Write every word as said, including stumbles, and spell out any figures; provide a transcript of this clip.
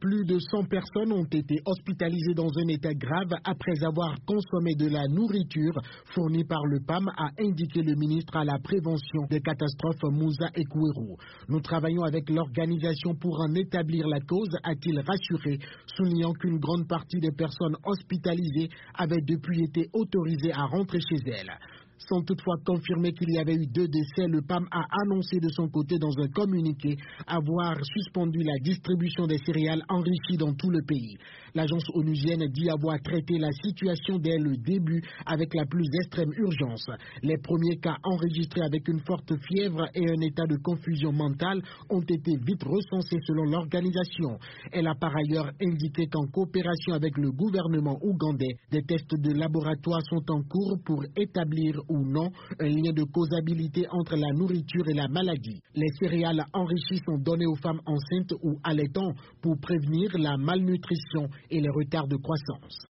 Plus de cent personnes ont été hospitalisées dans un état grave après avoir consommé de la nourriture fournie par le P A M, a indiqué le ministre à la prévention des catastrophes Moussa Ekouérou. Nous travaillons avec l'organisation pour en établir la cause, a-t-il rassuré, soulignant qu'une grande partie des personnes hospitalisées avaient depuis été autorisées à rentrer chez elles. Sans toutefois confirmer qu'il y avait eu deux décès, le P A M a annoncé de son côté dans un communiqué avoir suspendu la distribution des céréales enrichies dans tout le pays. L'agence onusienne dit avoir traité la situation dès le début avec la plus extrême urgence. Les premiers cas enregistrés avec une forte fièvre et un état de confusion mentale ont été vite recensés selon l'organisation. Elle a par ailleurs indiqué qu'en coopération avec le gouvernement ougandais, des tests de laboratoire sont en cours pour établir ou non un lien de causalité entre la nourriture et la maladie. Les céréales enrichies sont données aux femmes enceintes ou allaitantes pour prévenir la malnutrition et les retards de croissance.